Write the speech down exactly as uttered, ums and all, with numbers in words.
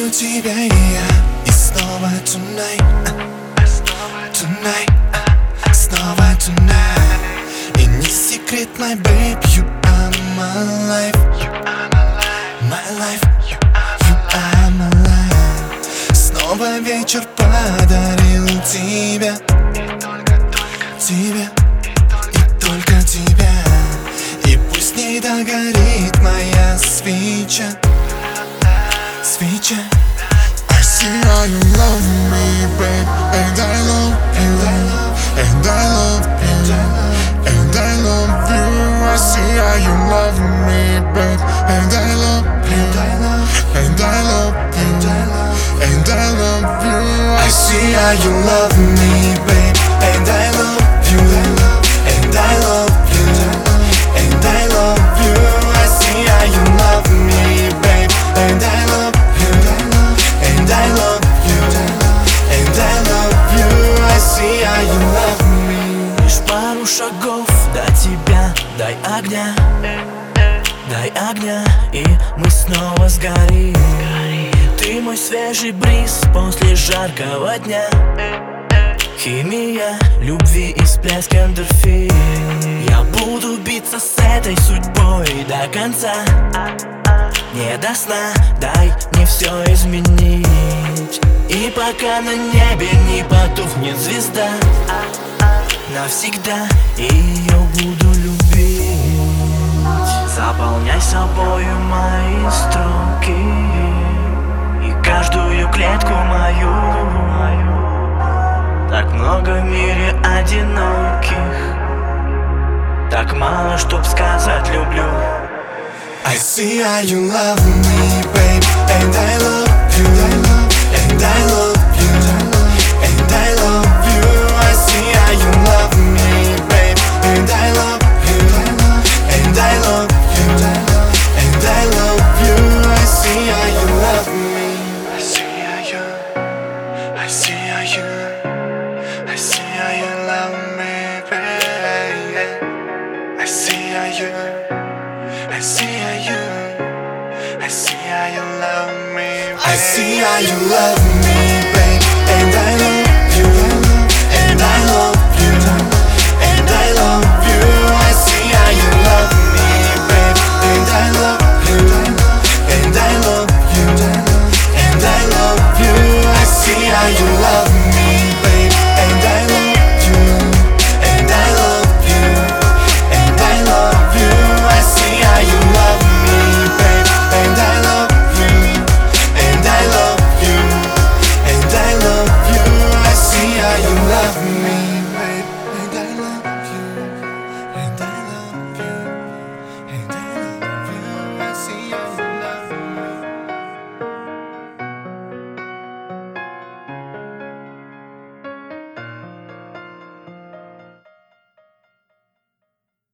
у тебя и я. И снова tonight, tonight, снова tonight. И не секрет, my babe, you are my life, my life, you are my life. Снова вечер подарил тебя, тебе и только тебя. И пусть не догорит моя свеча, свеча. I see how you love me, babe, and I love you, and I love you, and I love you. I see how you love me, babe, and I love you, and I love you, and I love you. I see how you love me, babe, and I love you, and I love you, and I love you. I see how you love me, babe, and I love you, and I love you, and I love you. I see how you love me. Лишь пару шагов до тебя, дай огня, дай огня, и мы снова сгорим. Ты мой свежий бриз после жаркого дня, химия любви и всплеск эндорфин. Я буду биться с этой судьбой до конца, не до сна, дай мне все изменить. И пока на небе не потухнет звезда, навсегда ее буду любить. Заполняй собою мои строки и каждую клетку мою. Так много в мире одиноких, так мало, чтоб сказать люблю. I see how you love me, babe, and I love you, and I love you, and I love you. I see how you love me, babe, and I love you, and I love you, and I love you. I see how you love me. I see how you, I see how you, I see how you love me, babe. I see how you, I see how you, I see how you love me, babe. I see how you love me.